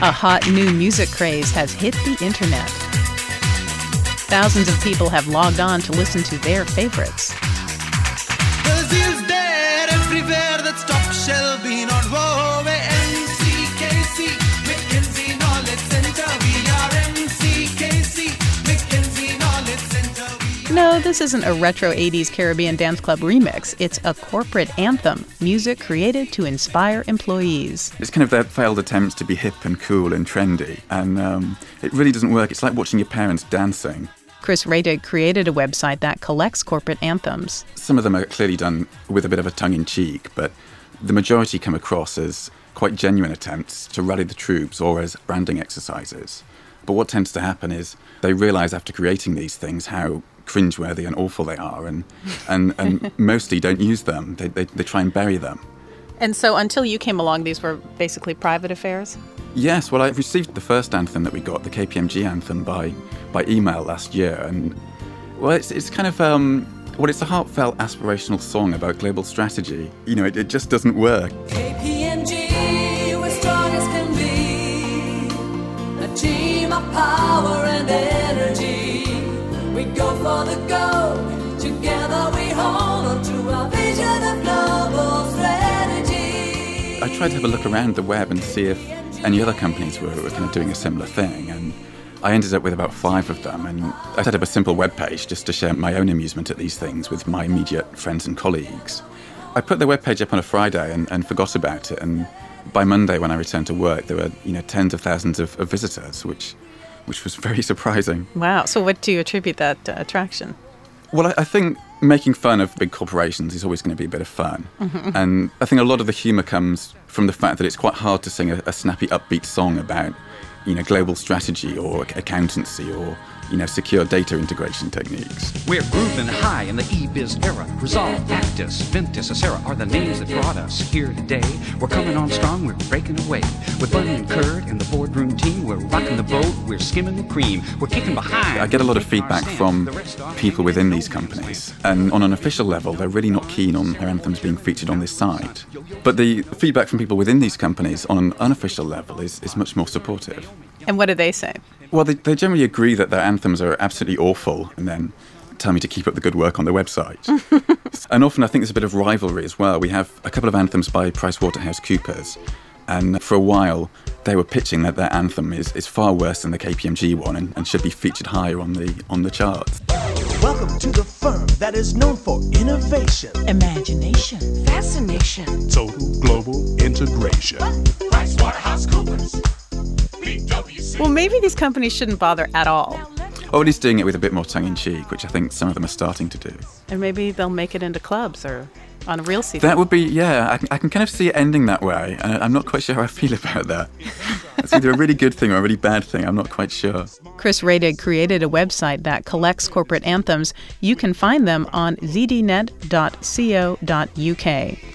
A hot new music craze has hit the internet. Thousands of people have logged on to listen to their favorites. Brazil's there everywhere, that's top shelf, be not woe, NCKC, Mackenzie Knowledge Center, we are NCKC, Mackenzie Knowledge Center. No, this isn't a retro 80s Caribbean dance club remix. It's a corporate anthem, music created to inspire employees. It's kind of their failed attempts to be hip and cool and trendy, and it really doesn't work. It's like watching your parents dancing. Chris Radig created a website that collects corporate anthems. Some of them are clearly done with a bit of a tongue-in-cheek, but the majority come across as quite genuine attempts to rally the troops or as branding exercises. But what tends to happen is they realise after creating these things how cringeworthy and awful they are, and mostly don't use them. They try and bury them. And so until you came along, these were basically private affairs? Yes, well, I received the first anthem that we got, the KPMG anthem, by email last year. And, well, it's kind of, it's a heartfelt, aspirational song about global strategy. You know, it just doesn't work. KPMG, we're strong as can be. A team of power and energy. We go for the gold. Together we hold on to our vision of global strategy. I tried to have a look around the web and see if any other companies were kind of doing a similar thing, and I ended up with about 5 of them, and I set up a simple web page just to share my own amusement at these things with my immediate friends and colleagues. I put the web page up on a Friday and forgot about it, and by Monday when I returned to work there were tens of thousands of visitors, which was very surprising. Wow. So what do you attribute that attraction? Well, I think making fun of big corporations is always going to be a bit of fun. Mm-hmm. And I think a lot of the humour comes from the fact that it's quite hard to sing a snappy, upbeat song about, global strategy or accountancy or, secure data integration techniques. We're grooving high in the e-biz era. Resolve, Actis, Ventus, Acera are the names that brought us here today. We're coming on strong, we're breaking away. With Bunny and Kurt and the boardroom team, we're rocking the boat, we're skimming the cream. We're kicking behind. I get a lot of feedback from people within these companies. And on an official level, they're really not keen on their anthems being featured on this site. But the feedback from people within these companies on an unofficial level is much more supportive. And what do they say? Well, they generally agree that their anthems are absolutely awful and then tell me to keep up the good work on their website. And often I think there's a bit of rivalry as well. We have a couple of anthems by PricewaterhouseCoopers, and for a while they were pitching that their anthem is far worse than the KPMG one and should be featured higher on the charts. Welcome to the firm that is known for innovation, Imagination. Fascination. total global integration. PricewaterhouseCoopers. Well, maybe these companies shouldn't bother at all. Or at least doing it with a bit more tongue-in-cheek, which I think some of them are starting to do. And maybe they'll make it into clubs or on a real CD. That would be, yeah, I can kind of see it ending that way. And I'm not quite sure how I feel about that. It's either a really good thing or a really bad thing. I'm not quite sure. Chris Radig created a website that collects corporate anthems. You can find them on zdnet.co.uk.